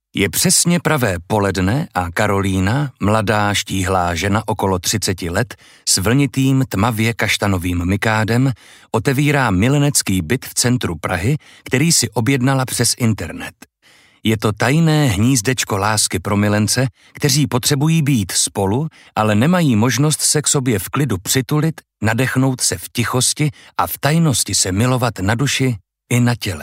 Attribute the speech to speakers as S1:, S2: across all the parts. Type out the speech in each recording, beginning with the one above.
S1: Je přesně pravé poledne a Karolína, mladá štíhlá žena okolo 30 let, s vlnitým tmavě kaštanovým mikádem, otevírá milenecký byt v centru Prahy, který si objednala přes internet. Je to tajné hnízdečko lásky pro milence, kteří potřebují být spolu, ale nemají možnost se k sobě v klidu přitulit, nadechnout se v tichosti a v tajnosti se milovat na duši i na těle.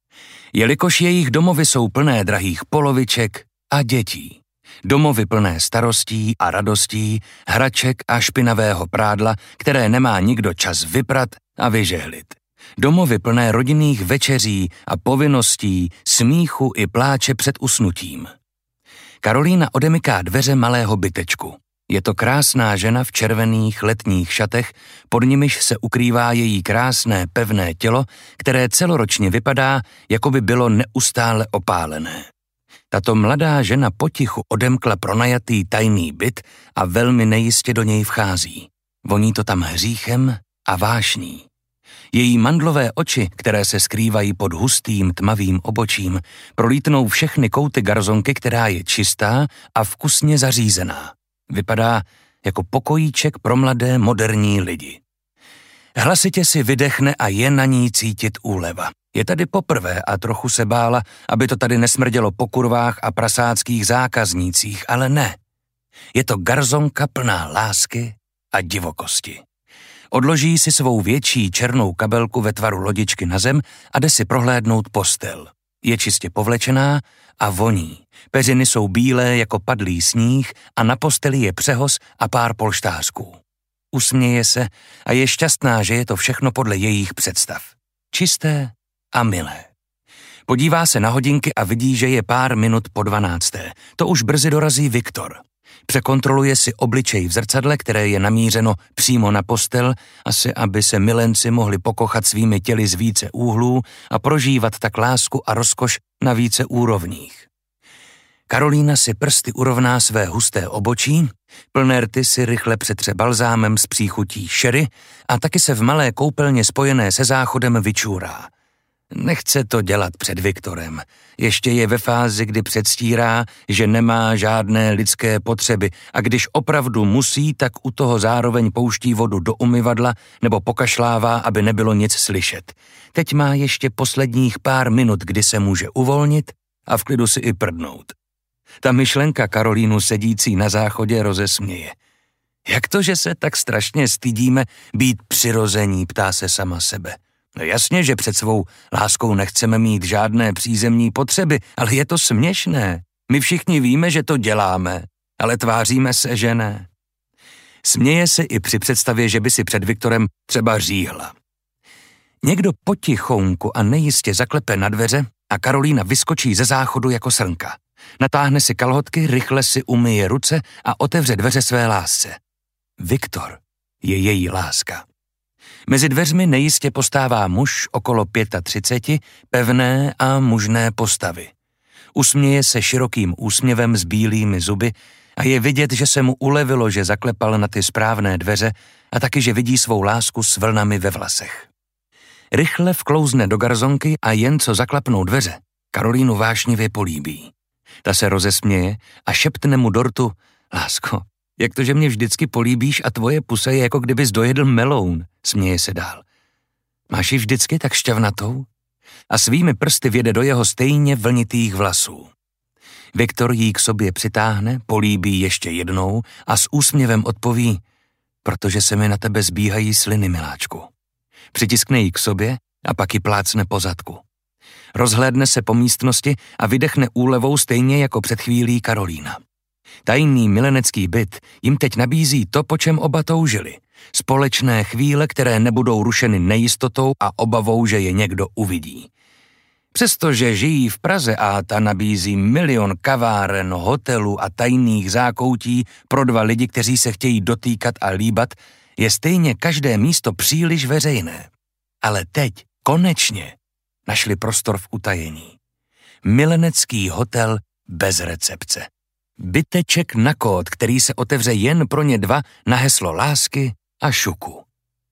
S1: Jelikož jejich domovy jsou plné drahých poloviček a dětí. Domovy plné starostí a radostí, hraček a špinavého prádla, které nemá nikdo čas vyprat a vyžehlit. Domovy plné rodinných večeří a povinností, smíchu i pláče před usnutím. Karolína odemyká dveře malého bytečku. Je to krásná žena v červených letních šatech, pod nimiž se ukrývá její krásné pevné tělo, které celoročně vypadá, jako by bylo neustále opálené. Tato mladá žena potichu odemkla pronajatý tajný byt a velmi nejistě do něj vchází. Voní to tam hříchem a vášní. Její mandlové oči, které se skrývají pod hustým tmavým obočím, prolítnou všechny kouty garzonky, která je čistá a vkusně zařízená. Vypadá jako pokojíček pro mladé moderní lidi. Hlasitě si vydechne a je na ní cítit úleva. Je tady poprvé a trochu se bála, aby to tady nesmrdělo po kurvách a prasáckých zákaznících, ale ne. Je to garzonka plná lásky a divokosti. Odloží si svou větší černou kabelku ve tvaru lodičky na zem a jde si prohlédnout postel. Je čistě povlečená a voní. Peřiny jsou bílé jako padlý sníh a na posteli je přehoz a pár polštářků. Usměje se a je šťastná, že je to všechno podle jejich představ. Čisté a milé. Podívá se na hodinky a vidí, že je pár minut po 12. To už brzy dorazí Viktor. Překontroluje si obličej v zrcadle, které je namířeno přímo na postel, asi aby se milenci mohli pokochat svými těly z více úhlů a prožívat tak lásku a rozkoš na více úrovních. Karolína si prsty urovná své husté obočí, plné rty si rychle přetře balzámem s příchutí sherry a taky se v malé koupelně spojené se záchodem vyčůrá. Nechce to dělat před Viktorem. Ještě je ve fázi, kdy předstírá, že nemá žádné lidské potřeby a když opravdu musí, tak u toho zároveň pouští vodu do umyvadla nebo pokašlává, aby nebylo nic slyšet. Teď má ještě posledních pár minut, kdy se může uvolnit a v klidu si i prdnout. Ta myšlenka Karolínu sedící na záchodě rozesměje. Jak to, že se tak strašně stydíme být přirození, ptá se sama sebe. No jasně, že před svou láskou nechceme mít žádné přízemní potřeby, ale je to směšné. My všichni víme, že to děláme, ale tváříme se, že ne. Směje se i při představě, že by si před Viktorem třeba říhla. Někdo potichonku a nejistě zaklepe na dveře a Karolína vyskočí ze záchodu jako srnka. Natáhne si kalhotky, rychle si umyje ruce a otevře dveře své lásce. Viktor je její láska. Mezi dveřmi nejistě postává muž okolo 35, pevné a mužné postavy. Usměje se širokým úsměvem s bílými zuby a je vidět, že se mu ulevilo, že zaklepal na ty správné dveře a taky, že vidí svou lásku s vlnami ve vlasech. Rychle vklouzne do garzonky a jen co zaklapnou dveře, Karolínu vášnivě políbí. Ta se rozesměje a šeptne mu do rtu: Lásko, jak to, že mě vždycky políbíš a tvoje pusa je, jako kdybys dojedl meloun, směje se dál. Máš ji vždycky tak šťavnatou? A svými prsty vjede do jeho stejně vlnitých vlasů. Viktor jí k sobě přitáhne, políbí ještě jednou a s úsměvem odpoví: Protože se mi na tebe zbíhají sliny, miláčku. Přitiskne ji k sobě a pak ji plácne po zadku. Rozhlédne se po místnosti a vydechne úlevou stejně jako před chvílí Karolína. Tajný milenecký byt jim teď nabízí to, po čem oba toužili. Společné chvíle, které nebudou rušeny nejistotou a obavou, že je někdo uvidí. Přestože žijí v Praze a ta nabízí milion kaváren, hotelů a tajných zákoutí pro dva lidi, kteří se chtějí dotýkat a líbat, je stejně každé místo příliš veřejné. Ale teď, konečně, našli prostor v utajení. Milenecký hotel bez recepce. Byteček na kód, který se otevře jen pro ně dva na heslo lásky a šuku.